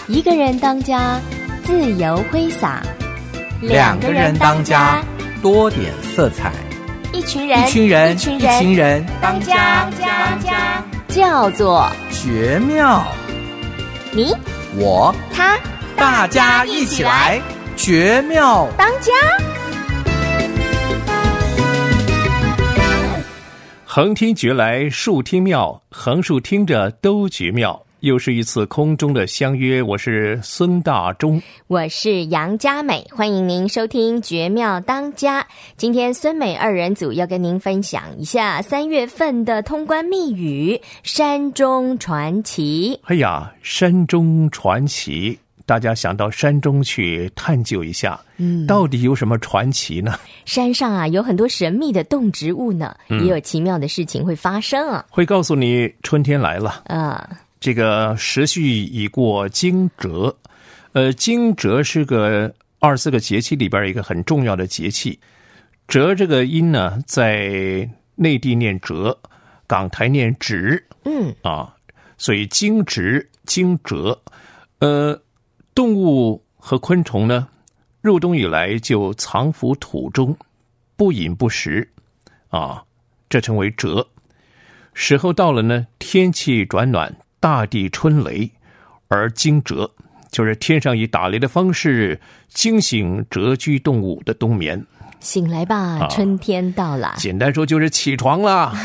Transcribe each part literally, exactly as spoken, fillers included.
一个人当家，自由挥洒； 两个人当家，多点色彩； 一群人， 一群人， 一群人， 一群人当家，当家，叫做绝妙。 你， 我， 他， 大家一起来，绝妙当家。 横听绝来，竖听妙，横竖听着都绝妙。又是一次空中的相约，我是孙大中， 我是杨佳美，欢迎您收听绝妙当家。今天孙美二人组要跟您分享一下三月份的通关密语山中传奇。 哎呀，山中传奇，大家想到山中去探究一下，嗯，到底有什么传奇呢？ 山上啊有很多神秘的动植物呢，嗯、也有奇妙的事情会发生啊， 会告诉你春天来了啊。 这个时序已过惊蛰，呃，惊蛰是个二十四个节气里边一个很重要的节气。蛰这个音呢，在内地念蛰，港台念蛰， 嗯啊，所以惊蛰、惊蛰，呃，动物和昆虫呢，入冬以来就藏伏土中，不饮不食，啊，这称为蛰。时候到了呢，天气转暖。大地春雷，而惊蛰就是天上以打雷的方式惊醒蛰居动物的冬眠。 醒来吧，啊、春天到了。 简单说就是起床啦，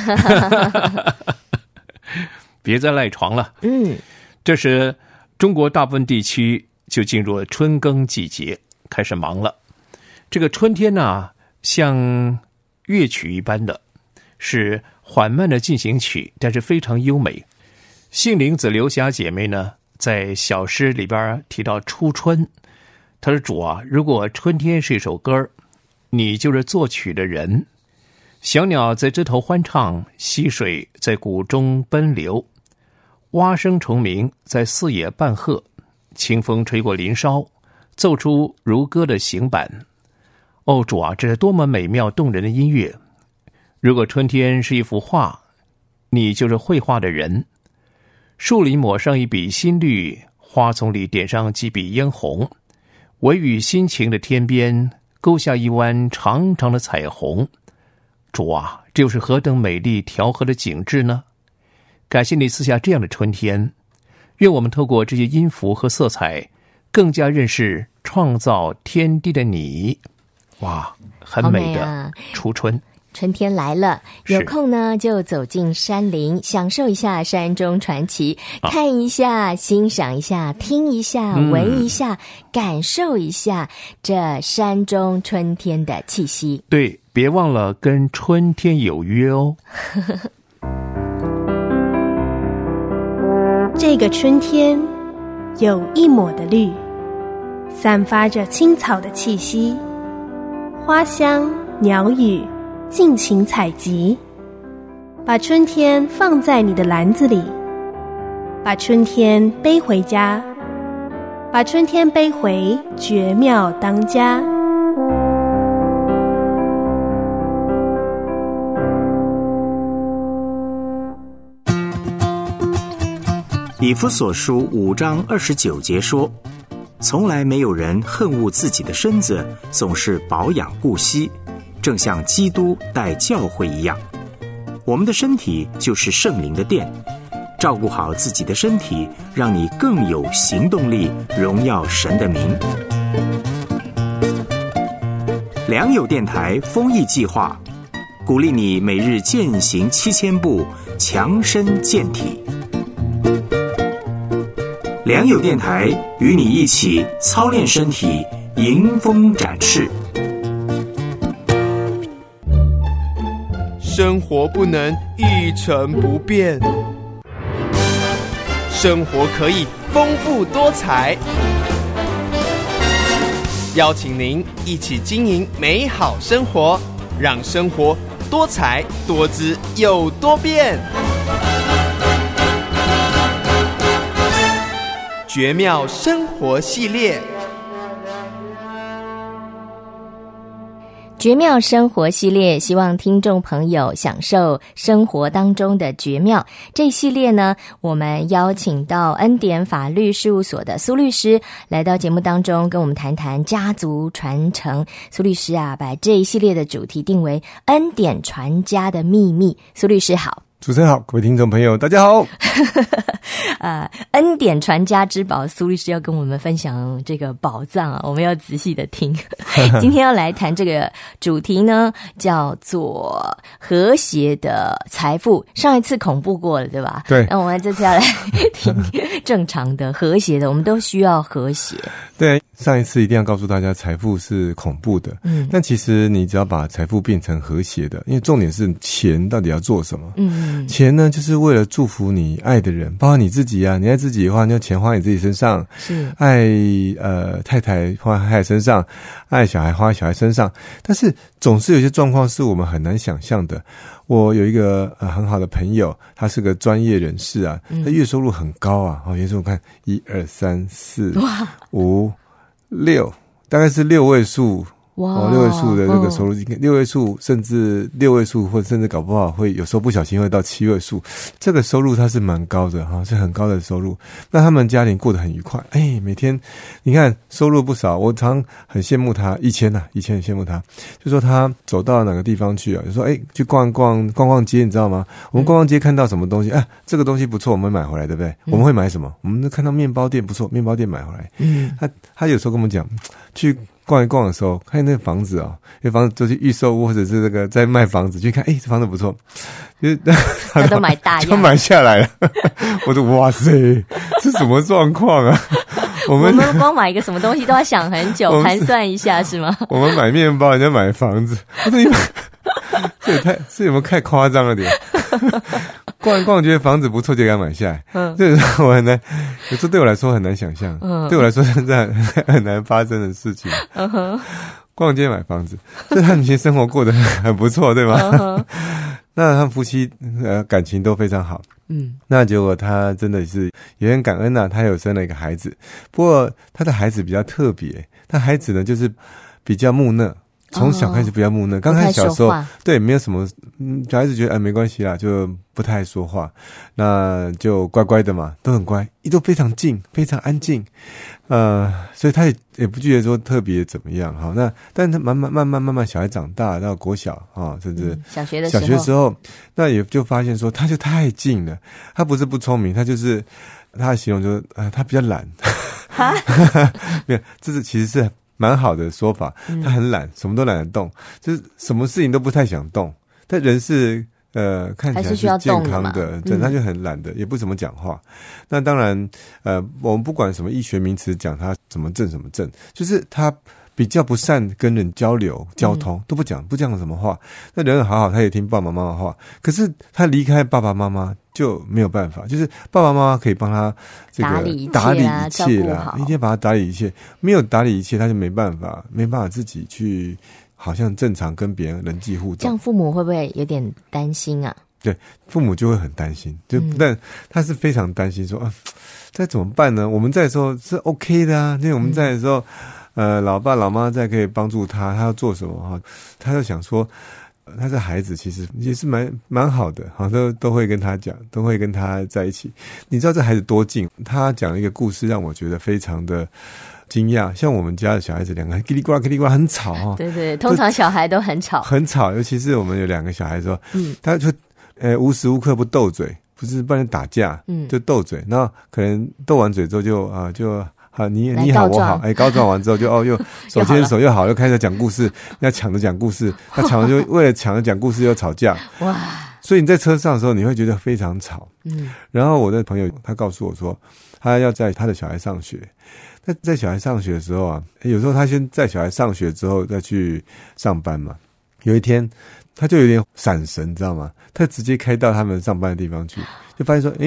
别再赖床了。 嗯， 这是中国大部分地区就进入了春耕季节，开始忙了。这个春天呢、啊，像乐曲一般的，是缓慢的进行曲，但是非常优美。杏林子流霞姐妹呢，在小诗里边提到初春，她说：“主啊，如果春天是一首歌，你就是作曲的人。小鸟在枝头欢唱，溪水在谷中奔流，蛙声虫鸣在四野伴和，清风吹过林梢，奏出如歌的行板。哦，主啊，这是多么美妙动人的音乐！如果春天是一幅画，你就是绘画的人。”树林抹上一笔新绿，花丛里点上几笔嫣红，微雨心情的天边勾下一弯长长的彩虹。主啊，这又是何等美丽调和的景致呢？感谢你赐下这样的春天，愿我们透过这些音符和色彩，更加认识创造天地的你。哇，很美的初春。 春天来了，有空呢就走进山林，享受一下山中传奇，啊、看一下，欣赏一下，听一下，嗯、闻一下，感受一下这山中春天的气息。 对，别忘了跟春天有约哦。 这个春天有一抹的绿，散发着青草的气息，花香，鸟语。尽情采集，把春天放在你的篮子里，把春天背回家，把春天背回绝妙当家。 以弗所书五章二十九节说，从来没有人恨恶自己的身子，总是保养顾惜，正像基督待教会一样。我们的身体就是圣灵的殿，照顾好自己的身体，让你更有行动力，荣耀神的名。良友电台公益计划，鼓励你每日健行七千步，强身健体。良友电台与你一起操练身体，迎风展翅。 生活不能一成不变，生活可以丰富多彩。邀请您一起经营美好生活，让生活多彩多姿又多变。绝妙生活系列。 绝妙生活系列，希望听众朋友享受生活当中的绝妙。这一系列呢，我们邀请到恩典法律事务所的苏律师来到节目当中，跟我们谈谈家族传承。苏律师啊，把这一系列的主题定为恩典传家的秘密。苏律师好。 主持人好，各位听众朋友大家好。 呃，恩典传家之宝，苏律师要跟我们分享这个宝藏啊，我们要仔细的听。今天要来谈这个主题呢，叫做和谐的财富。上一次恐怖过了，对吧？ 对。 那我们这次要来听正常的、和谐的，我们都需要和谐。 对，上一次一定要告诉大家，财富是恐怖的。嗯，但其实你只要把财富变成和谐的，因为重点是钱到底要做什么？嗯，钱呢，就是为了祝福你爱的人，包括你自己啊。你爱自己的话，你就钱花你自己身上；是爱呃太太花太太身上，爱小孩花小孩身上。但是总是有些状况是我们很难想象的。我有一个呃很好的朋友，他是个专业人士啊，他月收入很高啊。好，月收入看一二三四五六，大概是六位数。哇、哦，六位数的这个收入，哦、六位数甚至六位数，或甚至搞不好会有时候不小心会到七位数。这个收入它是蛮高的哈，是很高的收入。那他们家庭过得很愉快，哎，每天你看收入不少，我常很羡慕他。以前呐、啊，以前很羡慕他，就说他走到哪个地方去啊，就说哎，去逛逛逛逛街，你知道吗？我们逛逛街看到什么东西，哎，这个东西不错，我们买回来，对不对？嗯、我们会买什么？我们看到面包店不错，面包店买回来。嗯，他他有时候跟我们讲去。逛一逛的时候，看那个房子哦，那房子就是预售屋或者是这个在卖房子，去看，哎，这房子不错，就他都买大样， 就买下来了。我说哇塞，这什么状况啊？我们我们光买一个什么东西都要想很久，盘算一下是吗？ 我们买面包，人家买房子，我说你这也太这有没有太夸张了点？逛一逛，觉得房子不错就给他买下来，嗯，这是我很难，有时候对我来说很难想象，嗯，对我来说现在很难发生的事情。嗯哼，逛街买房子，这他们其实生活过得很不错，对吗？嗯、那他们夫妻呃感情都非常好，嗯，那结果他真的是也很感恩呐、啊，他有生了一个孩子，不过他的孩子比较特别，他孩子呢就是比较木讷。从小开始比较木讷，刚、哦、开始小时候对没有什么，嗯，小孩子觉得哎没关系啦，就不太说话，那就乖乖的嘛，都很乖，都非常静，非常安静，呃，所以他也也不觉得说特别怎么样哈。那但是他慢慢慢慢慢慢小孩长大到国小啊，甚至小学的时候， 小学时候，那也就发现说他就太静了，他不是不聪明，他就是他的形容就是啊、呃，他比较懒，没有，这是其实是。蛮好的说法，他很懒，什么都懒得动，就是什么事情都不太想动。但人是呃看起来是健康的，对、嗯，他就很懒的，也不怎么讲话。那当然，呃，我们不管什么医学名词讲他什么症什么症，就是他比较不善跟人交流、交通，嗯、都不讲不讲什么话。那人很好好，他也听爸爸妈妈的话，可是他离开爸爸妈妈。就没有办法，就是爸爸妈妈可以帮他这个打理一切、啊、 打理一切啦，一定要把他打理一切。没有打理一切，他就没办法，没办法自己去，好像正常跟别人人际互动。 这样父母会不会有点担心啊？ 对，父母就会很担心，就、嗯、但他是非常担心说啊，这怎么办呢？我们在的时候是 OK 的啊，因为我们在的时候，嗯、呃，老爸老妈在可以帮助他，他要做什么哈，他就想说。他的孩子其实也是蛮蛮好的，好都都会跟他讲，都会跟他在一起。你知道这孩子多近？他讲一个故事让我觉得非常的惊讶。像我们家的小孩子两个叽里呱啦叽里呱啦很吵哈。 对对，通常小孩都很吵， 很吵，尤其是我们有两个小孩说，嗯，他就呃无时无刻不斗嘴，不是不然打架，嗯，就斗嘴，然后可能斗完嘴之后就啊、呃、就。啊，你你好我好，哎，告状完之后就哦又手牵手又好，又开始讲故事，要抢着讲故事，那抢着就为了抢着讲故事又吵架，哇！所以你在车上的时候你会觉得非常吵，嗯。然后我的朋友他告诉我说，他要载他的小孩上学，那在小孩上学的时候啊，有时候他先载小孩上学之后再去上班嘛。有一天他就有点闪神，你知道吗？他直接开到他们上班的地方去，就发现说，哎。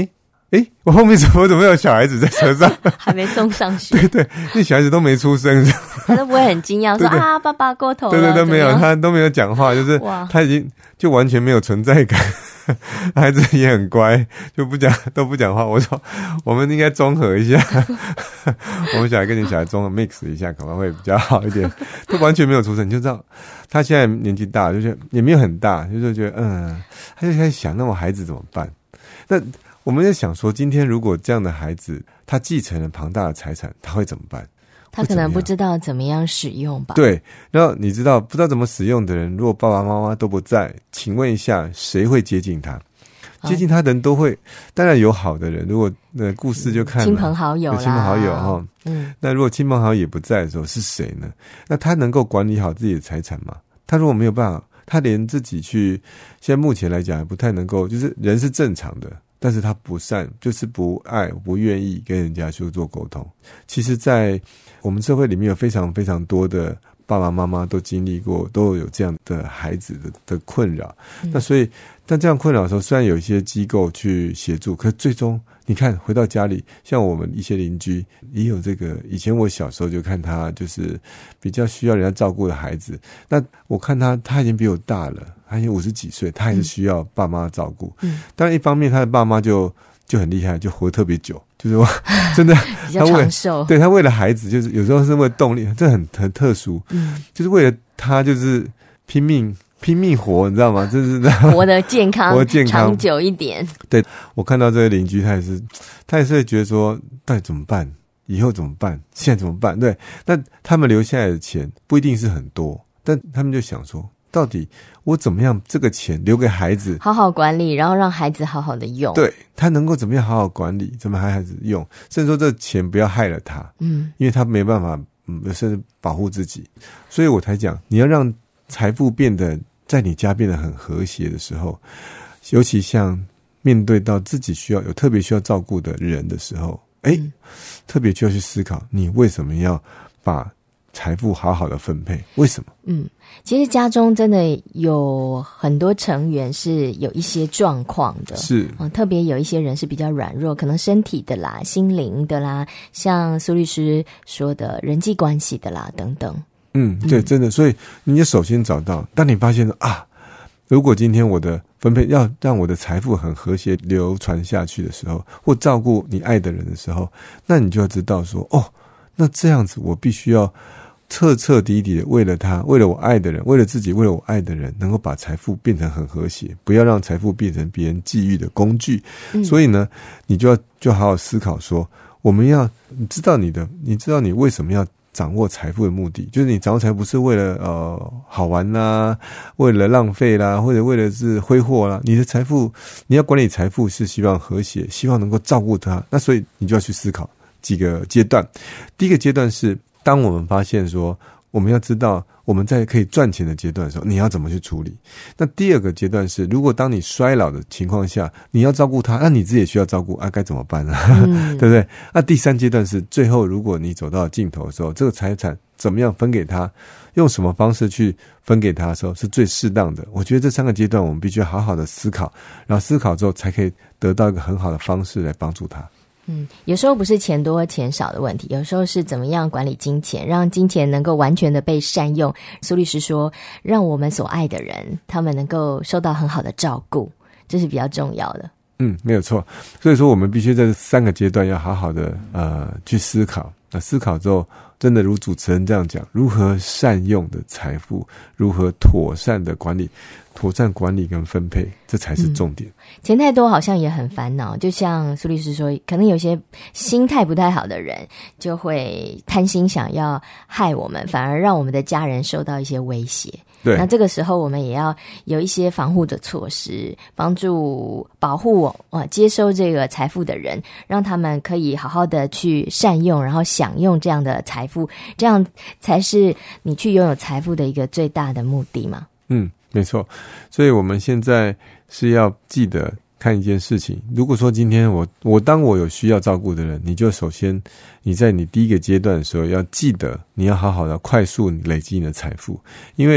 诶，我后面怎么怎么有小孩子在车上？ 还没送上学。 对对，那小孩子都没出声， 他都不会很惊讶说啊，爸爸过头了。 对对，都没有，他都没有讲话，就是他已经就完全没有存在感。孩子也很乖，就不讲都不讲话。我说我们应该综合一下，我们小孩跟你小孩综合 mix 一下，可能会比较好一点。都完全没有出声，你就知道他现在年纪大，就觉得也没有很大，就是觉得嗯，他就开始想，那我孩子怎么办？那我们在想说，今天如果这样的孩子他继承了庞大的财产，他会怎么办？ 他可能不知道怎么样使用吧。 对，然后你知道不知道怎么使用的人，如果爸爸妈妈都不在，请问一下谁会接近他？接近他的人都会，当然有好的人，如果呃故事就看亲朋好友啦， 有亲朋好友哈，嗯，那如果亲朋好友也不在的时候是谁呢？那他能够管理好自己的财产吗？他如果没有办法，他连自己去，现在目前来讲还不太能够，就是人是正常的。但是他不善，就是不爱，不愿意跟人家去做沟通。其实在我们社会里面有非常非常多的爸爸妈妈都经历过，都有这样的孩子的的困扰、嗯、那所以但这样困扰的时候，虽然有一些机构去协助，可是最终你看回到家里，像我们一些邻居也有这个，以前我小时候就看他就是比较需要人家照顾的孩子，那我看他他已经比我大了，他已经五十几岁，他还是需要爸妈照顾。嗯，当然一方面他的爸妈就就很厉害，就活特别久，就是说真的比较长寿。 对，他为了孩子，就是有时候是为了动力，这很很特殊。嗯，就是为了他就是拼命拼命活，你知道吗？就是活得健康， 活得健康， 长久一点。 对，我看到这个邻居，他也是，他也是会觉得说，到底怎么办？以后怎么办？现在怎么办？对，那他们留下来的钱不一定是很多，但他们就想说，到底我怎么样这个钱留给孩子，好好管理，然后让孩子好好的用。 对，他能够怎么样好好管理，怎么让孩子用，甚至说这钱不要害了他，嗯，因为他没办法，嗯，甚至保护自己，所以我才讲，你要让财富变得在你家变得很和谐的时候，尤其像面对到自己需要有特别需要照顾的人的时候，哎、嗯，特别就要去思考，你为什么要把财富好好的分配？为什么？ 嗯，其实家中真的有很多成员是有一些状况的， 是、 嗯、特别有一些人是比较软弱，可能身体的啦、心灵的啦，像苏律师说的人际关系的啦等等。 嗯，对，真的，所以你就首先找到，当你发现啊，如果今天我的分配要让我的财富很和谐流传下去的时候，或照顾你爱的人的时候，那你就要知道说，哦，那这样子我必须要彻彻底底的为了他，为了我爱的人，为了自己，为了我爱的人，能够把财富变成很和谐，不要让财富变成别人觊觎的工具、嗯、所以呢，你就要就好好思考说，我们要你知道你的你知道你为什么要掌握财富的目的，就是你掌握财富不是为了呃好玩啦，为了浪费啦，或者为了是挥霍啦，你的财富你要管理财富是希望和谐，希望能够照顾它，那所以你就要去思考几个阶段。第一个阶段是当我们发现说我们要知道我们在可以赚钱的阶段的时候，你要怎么去处理。那第二个阶段是如果当你衰老的情况下你要照顾他，那你自己也需要照顾啊，该怎么办呢、啊嗯、对不对？那第三阶段是最后如果你走到尽头的时候，这个财产怎么样分给他，用什么方式去分给他的时候是最适当的。我觉得这三个阶段我们必须好好的思考，然后思考之后才可以得到一个很好的方式来帮助他。 嗯，有时候不是钱多钱少的问题，有时候是怎么样管理金钱，让金钱能够完全的被善用。苏律师说，让我们所爱的人，他们能够受到很好的照顾，这是比较重要的。 嗯，没有错。所以说，我们必须在这三个阶段要好好的呃去思考。那思考之后，真的如主持人这样讲，如何善用的财富，如何妥善的管理，妥善管理跟分配，这才是重点。 嗯、钱太多好像也很烦恼，就像苏律师说，可能有些心态不太好的人就会贪心想要害我们，反而让我们的家人受到一些威胁。 对， 那这个时候我们也要有一些防护的措施，帮助保护呃接收这个财富的人，让他们可以好好的去善用，然后享用这样的财富，这样才是你去拥有财富的一个最大的目的嘛。 嗯，没错。所以我们现在是要记得看一件事情，如果说今天我我当我有需要照顾的人，你就首先你在你第一个阶段的时候要记得你要好好的快速累积你的财富，因为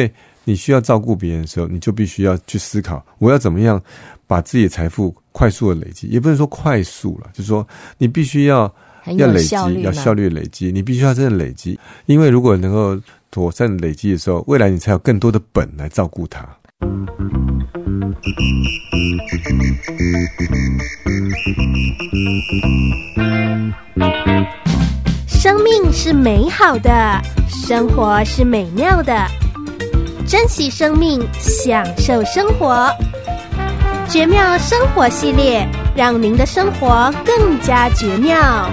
你需要照顾别人的时候，你就必须要去思考，我要怎么样把自己的财富快速的累积，也不能说快速了，就是说你必须要要累积，要效率累积，你必须要真的累积，因为如果能够妥善累积的时候，未来你才有更多的本来照顾它。 生命是美好的，生活是美妙的，珍惜生命，享受生活。绝妙生活系列，让您的生活更加绝妙。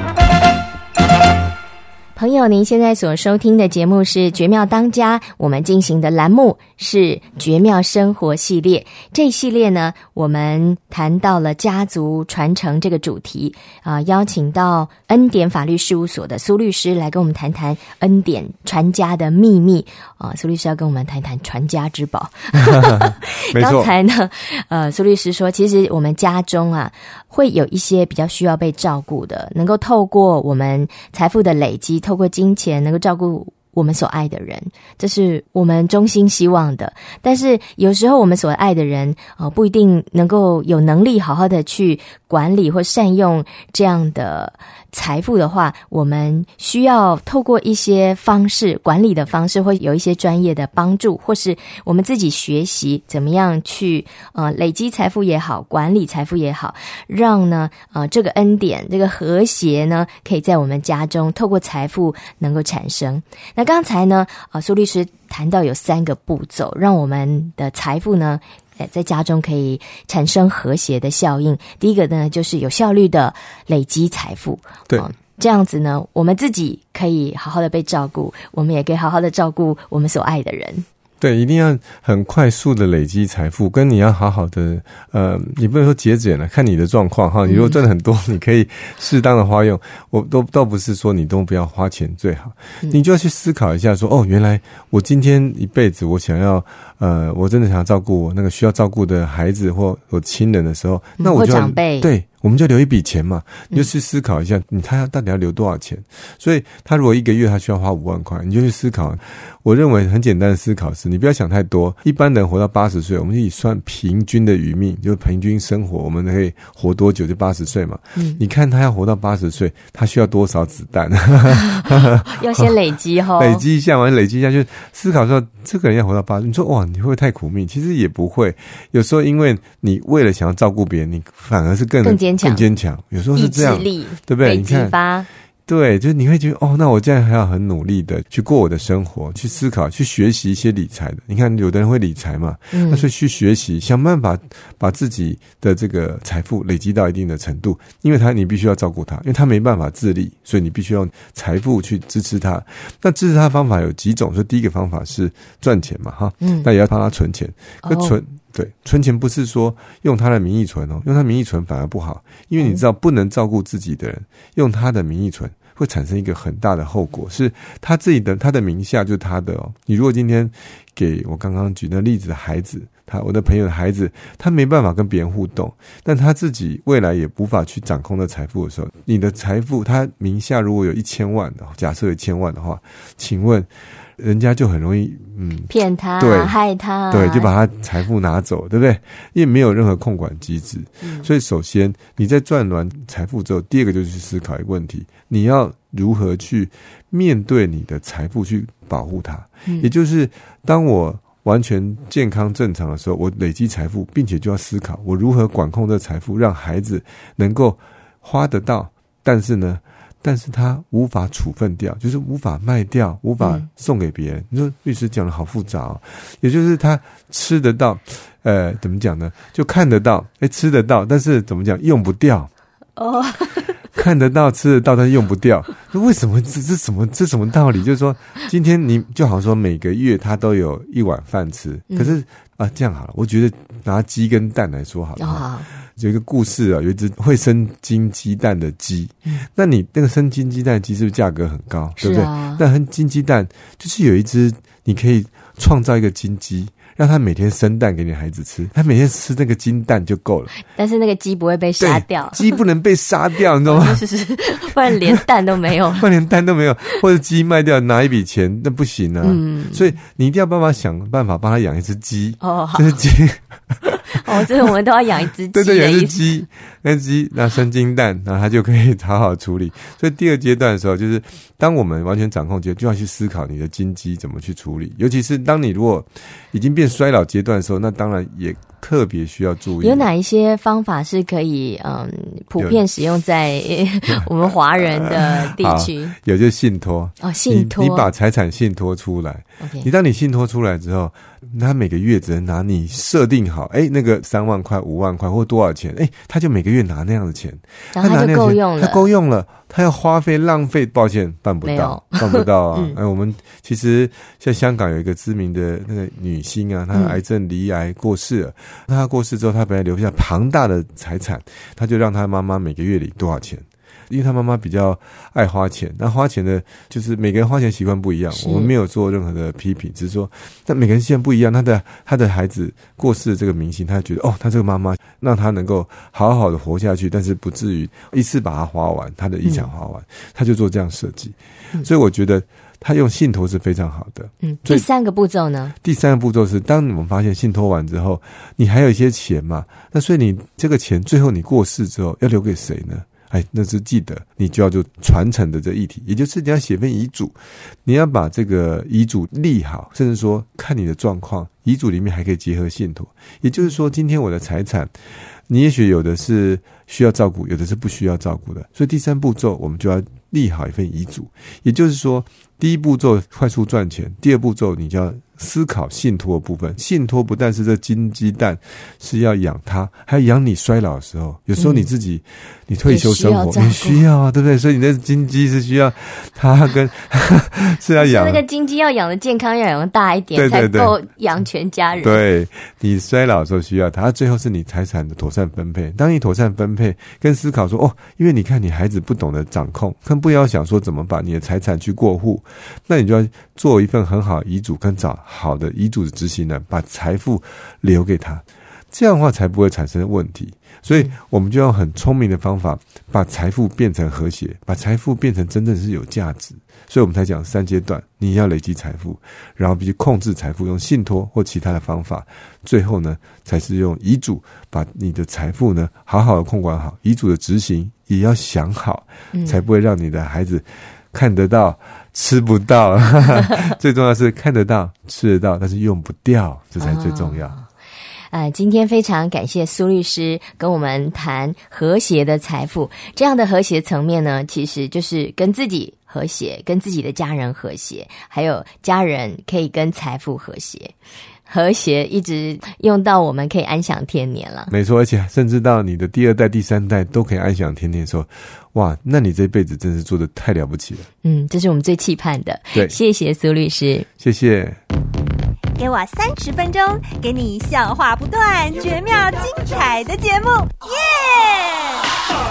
朋友，您现在所收听的节目是《绝妙当家》，我们进行的栏目是绝妙生活系列。这一系列呢，我们谈到了家族传承这个主题啊、呃，邀请到恩典法律事务所的苏律师来跟我们谈谈恩典传家的秘密啊、呃。苏律师要跟我们谈谈传家之宝。 没错。 刚才呢，呃，苏律师说，其实我们家中啊，会有一些比较需要被照顾的，能够透过我们财富的累积，透过金钱能够照顾我们所爱的人，这是我们衷心希望的。但是有时候我们所爱的人呃，不一定能够有能力好好的去管理或善用这样的财富的话，我们需要透过一些方式，管理的方式，会有一些专业的帮助，或是我们自己学习怎么样去呃累积财富也好，管理财富也好，让呢呃这个恩典，这个和谐呢，可以在我们家中透过财富能够产生。那刚才呢呃苏律师谈到有三个步骤，让我们的财富呢在家中可以产生和谐的效应。第一个呢，就是有效率的累积财富。 对、 哦，这样子呢，我们自己可以好好的被照顾，我们也可以好好的照顾我们所爱的人。 对，一定要很快速的累积财富，跟你要好好的，呃，你不能说节俭了，看你的状况哈。你如果赚的很多，嗯、你可以适当的花用。我都倒不是说你都不要花钱最好，嗯、你就要去思考一下说，哦，原来我今天一辈子我想要，呃，我真的想要照顾我那个需要照顾的孩子或我亲人的时候， 嗯、 那我就要或长辈对。我们就留一笔钱嘛，你就去思考一下，你他到底要留多少钱？所以他如果一个月他需要花五万块，你就去思考。我认为很简单的思考是，你不要想太多。一般人活到八十岁，我们就以算平均的余命，就平均生活，我们可以活多久就八十岁嘛。嗯，你看他要活到八十岁，他需要多少子弹？ 要先累积哈、哦， 累积一下嘛，累积一下，就思考说这个人要活到八十，你说哇，你会不会太苦命？其实也不会。有时候因为你为了想要照顾别人，你反而是更更坚强， 更坚强。有时候是这样， 意志力对不对？ 被激发。 对，就是你会觉得哦，那我这样还要很努力的去过我的生活，去思考，去学习一些理财的。你看，有的人会理财嘛，嗯，那所以去学习，想办法把自己的这个财富累积到一定的程度，因为他你必须要照顾他，因为他没办法自立，所以你必须用财富去支持他。那支持他的方法有几种，所以第一个方法是赚钱嘛，哈，嗯，那也要帮他存钱，那存。哦对，存钱不是说用他的名义存哦，用他的名义存反而不好，因为你知道不能照顾自己的人用他的名义存会产生一个很大的后果，是他自己的他的名下就是他的哦。你如果今天给我刚刚举那例子的孩子，他我的朋友的孩子，他没办法跟别人互动，但他自己未来也无法去掌控的财富的时候，你的财富他名下如果有一千万的，假设有一千万的话，请问人家就很容易嗯骗他、 对害他， 对，就把他财富拿走，对不对？因为没有任何控管机制，嗯、所以首先你在赚完财富之后，第二个就是去思考一个问题：你要如何去面对你的财富，去保护它？嗯、也就是当我完全健康正常的时候，我累积财富，并且就要思考我如何管控这财富，让孩子能够花得到，但是呢？但是他无法处分掉，就是无法卖掉，无法送给别人。嗯、你说律师讲的好复杂哦，也就是他吃得到，呃，怎么讲呢？就看得到，哎，吃得到，但是怎么讲，用不掉。哦，看得到，吃得到，但是用不掉。为什么？这这什么？这什么道理？就是说，今天你就好像说每个月他都有一碗饭吃，可是啊，这样好了，我觉得拿鸡跟蛋来说好了。哦，有一个故事啊，有一只会生金鸡蛋的鸡，嗯、那你那个生金鸡蛋的鸡是不是价格很高，对不对？那生金鸡蛋就是有一只，你可以创造一个金鸡， 让他每天生蛋给你孩子吃，他每天吃那个金蛋就够了。 但是那个鸡不会被杀掉， 鸡不能被杀掉，你知道吗？ 是是，不然连蛋都没有， 不然连蛋都没有，或者鸡卖掉拿一笔钱，那不行啊。嗯，所以你一定要办法想办法帮他养一只鸡。哦，这是鸡。 哦，这我们都要养一只鸡， 对对，养一只鸡，那鸡那生金蛋，然后它就可以好好处理。所以第二阶段的时候，就是当我们完全掌控阶段，就要去思考你的金鸡怎么去处理。尤其是当你如果已经变衰老阶段的时候，那当然也特别需要注意。 有哪一些方法是可以嗯普遍使用在我们华人的地区？ 有就是信托哦，信托， 你, 你把财产信托出来。Okay. 你当你信托出来之后，他每个月只能拿你设定好，哎，那个三万块、五万块或多少钱，哎，他就每个月拿那样的钱， 然后他就够用了， 他够用了，他要花费浪费，抱歉，办不到，办不到啊！嗯、哎，我们其实像香港有一个知名的那个女星啊，她癌症罹癌过世了，那、嗯、她过世之后，她本来留下庞大的财产，她就让她妈妈每个月领多少钱。因为他妈妈比较爱花钱，那花钱的就是每个人花钱习惯不一样，我们没有做任何的批评，只是说但每个人习惯不一样，他的他的孩子过世的这个明星，他觉得哦，他这个妈妈让他能够好好的活下去，但是不至于一次把它花完，他的遗产花完、嗯、他就做这样设计、嗯、所以我觉得他用信托是非常好的。 嗯，第三个步骤呢？第三个步骤是，当我们发现信托完之后，你还有一些钱嘛，那所以你这个钱最后你过世之后要留给谁呢？哎，那是记得你就要做传承的这议题，也就是你要写份遗嘱，你要把这个遗嘱立好，甚至说看你的状况，遗嘱里面还可以结合信托。也就是说，今天我的财产，你也许有的是需要照顾，有的是不需要照顾的，所以第三步骤我们就要立好一份遗嘱。也就是说，第一步骤快速赚钱，第二步骤你就要思考信托的部分。信托不但是这金鸡蛋是要养它，还要养你衰老的时候，有时候你自己、嗯、你退休生活你需要啊，对不对？所以你的金鸡是需要它跟是要养， 那个金鸡要养的健康，要养的大一点，对对对，才够养全家人。 对，你衰老的时候需要它，最后是你财产的妥善分配。当你妥善分配跟思考说，哦，因为你看你孩子不懂得掌控，更不要想说怎么把你的财产去过户，那你就要做一份很好的遗嘱，跟找好的遗嘱的执行人，把财富留给他，这样的话才不会产生问题。所以我们就用很聪明的方法，把财富变成和谐，把财富变成真正是有价值。所以我们才讲三阶段，你要累积财富，然后必须控制财富，用信托或其他的方法，最后呢才是用遗嘱把你的财富呢好好的控管好。遗嘱的执行也要想好，才不会让你的孩子看得到吃不到最重要是看得到吃得到，但是用不掉，这才最重要。哦呃，今天非常感谢苏律师跟我们谈和谐的财富。这样的和谐层面呢，其实就是跟自己和谐，跟自己的家人和谐，还有家人可以跟财富和谐。和谐一直用到我们可以安享天年了。 没错，而且甚至到你的第二代、第三代都可以安享天年的时候，哇，那你这辈子真是做得太了不起了。 嗯，这是我们最期盼的。 对， 谢谢苏律师。 谢谢。 给我三十分钟，给你笑话不断、绝妙精彩的节目，耶！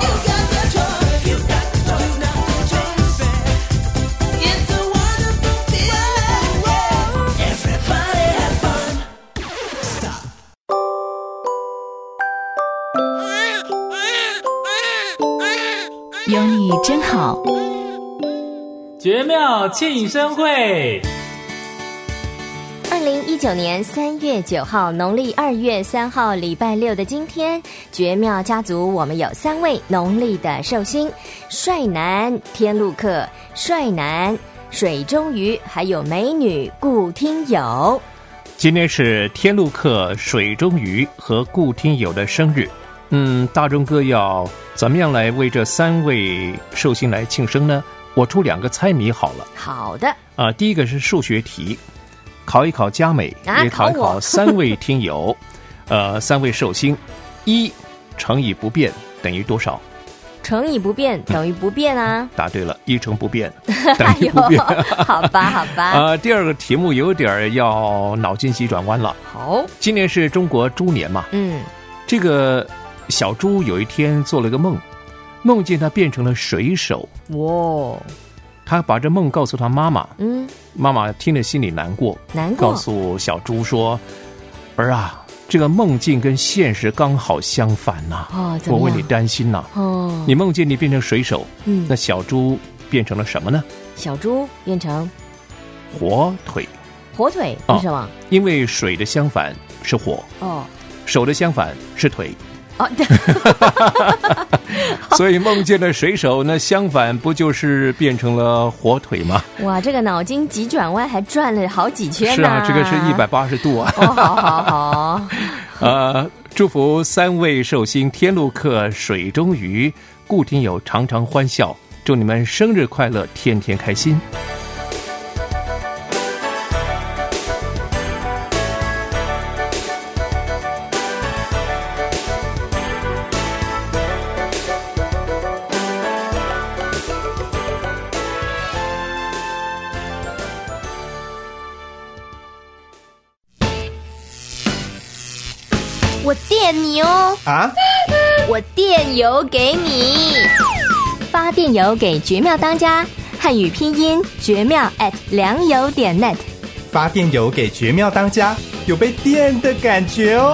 有你真好， 绝妙庆生会。 二零一九年三月九号，农历二月三号，礼拜六的今天，绝妙家族我们有三位农历的寿星：帅男天禄客、帅男水中鱼，还有美女顾听友。 今天是天禄客、水中鱼和顾听友的生日。嗯，大钟哥要怎么样来为这三位寿星来庆生呢？我出两个猜谜好了。 好的。啊、 呃，第一个是数学题。考一考佳美， 啊、 也考一考三位听友，呃，三位寿星，一乘以不变等于多少？ 乘以不变等于不变啊！ 嗯、答对了，一乘不变等于不变。 好吧，好吧。 呃，第二个题目有点要脑筋急转弯了。 好， 今年是中国猪年嘛， 嗯， 这个小猪有一天做了个梦，梦见他变成了水手。 哇！ 他把这梦告诉他妈妈， 嗯， 妈妈听了心里难过， 难过， 告诉小猪说：“ 儿啊，这个梦境跟现实刚好相反呐、啊。 哦，怎么样？ 我为你担心呐、啊。哦，你梦见你变成水手，嗯，那小猪变成了什么呢？ 小猪变成火腿。 火腿为什么、哦？ 因为水的相反是火，哦，手的相反是腿。哦，对。所以梦见了水手，那相反不就是变成了火腿吗？ 哇，这个脑筋急转弯还转了好几圈呢。 是啊，这个是一百八十度啊。 哦，好好好。 呃，祝福三位寿星天路客、水中鱼、顾听友常常欢笑，祝你们生日快乐，天天开心。 我电你哦！ 啊！ 我电邮给你，发电邮给绝妙当家，汉语拼音绝妙 at 良友点 net， 发电邮给绝妙当家，有被电的感觉哦。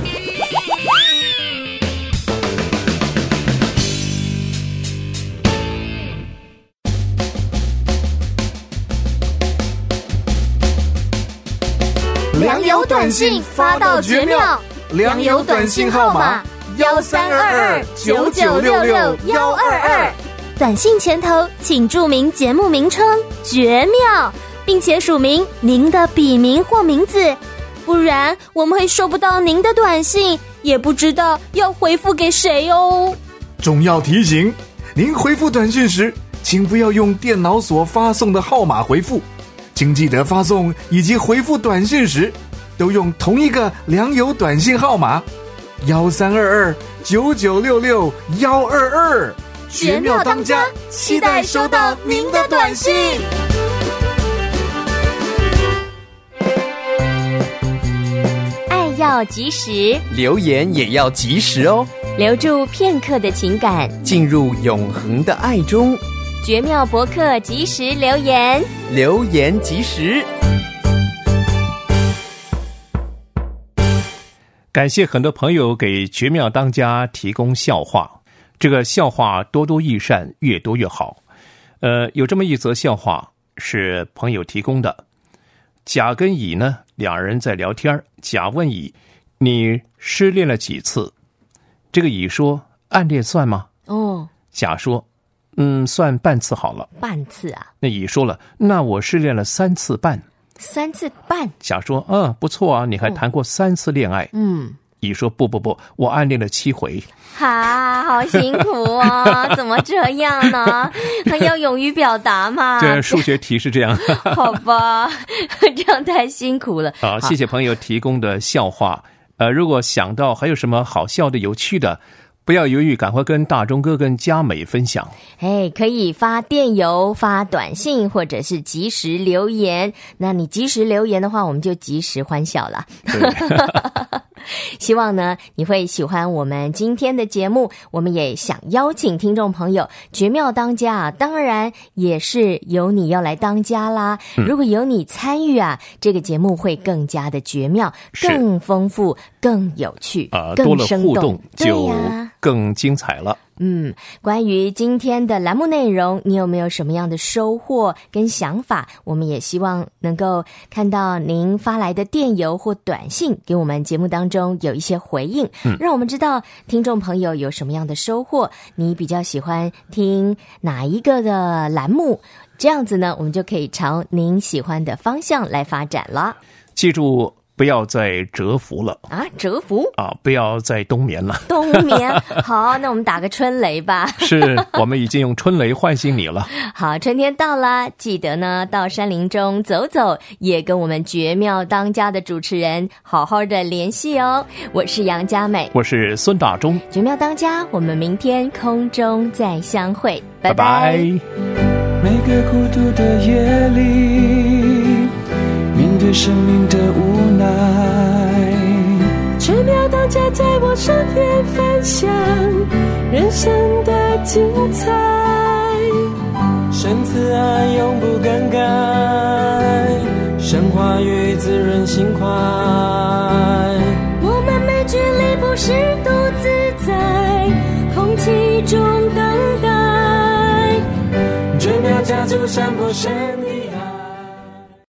良友短信发到绝妙。良友短信号码幺三二二九九六六幺二二， 短信前头请注明节目名称“绝妙”，并且署明您的笔名或名字，不然我们会收不到您的短信，也不知道要回复给谁哦。 重要提醒：您回复短信时，请不要用电脑所发送的号码回复，请记得发送以及回复短信时都用同一个良友短信号码幺三二二九九六六幺二二， 绝妙当家，期待收到您的短信。 爱要及时， 留言也要及时哦， 留住片刻的情感， 进入永恒的爱中。 绝妙博客及时留言， 留言及时。 感谢很多朋友给绝妙当家提供笑话，这个笑话多多益善，越多越好。呃，有这么一则笑话是朋友提供的。甲跟乙呢，两人在聊天，甲问乙：“你失恋了几次？”这个乙说：“暗恋算吗？”哦，甲说：“嗯，算半次好了。” 半次啊？ 那乙说了：“那我失恋了三次半。” 三次半， 甲说：“嗯，不错啊，你还谈过三次恋爱。”嗯，乙说：“不不不，我暗恋了七回。” 哈，好辛苦啊！怎么这样呢？还要勇于表达嘛。 这数学题是这样。 好吧，这样太辛苦了。 好，谢谢朋友提供的笑话。呃，如果想到还有什么好笑的、有趣的，不要犹豫，赶快跟大中哥跟佳美分享。 哎，可以发电邮、发短信，或者是即时留言。那你即时留言的话，我们就即时欢笑了。希望呢你会喜欢我们今天的节目，我们也想邀请听众朋友绝妙当家啊，当然也是由你要来当家啦、嗯、如果有你参与啊，这个节目会更加的绝妙，更丰富，更有趣、呃、更生动， 多了互动就更精彩了。 嗯，关于今天的栏目内容，你有没有什么样的收获跟想法？我们也希望能够看到您发来的电邮或短信，给我们节目当中有一些回应、嗯、让我们知道听众朋友有什么样的收获，你比较喜欢听哪一个的栏目，这样子呢，我们就可以朝您喜欢的方向来发展了。 记住不要再蛰伏了啊！蛰伏啊！不要再冬眠了。 冬眠好，那我们打个春雷吧。 是，我们已经用春雷唤醒你了。 好，春天到了，记得呢到山林中走走，也跟我们绝妙当家的主持人好好的联系哦。我是杨佳美， 我是孙大中， 绝妙当家，我们明天空中再相会，拜拜。 拜拜。 每个孤独的夜里，面对生命的无奈， 绝妙当家在我身边分享人生的精彩， 神慈爱永不更改，神话语滋润心怀。 走山坡山地。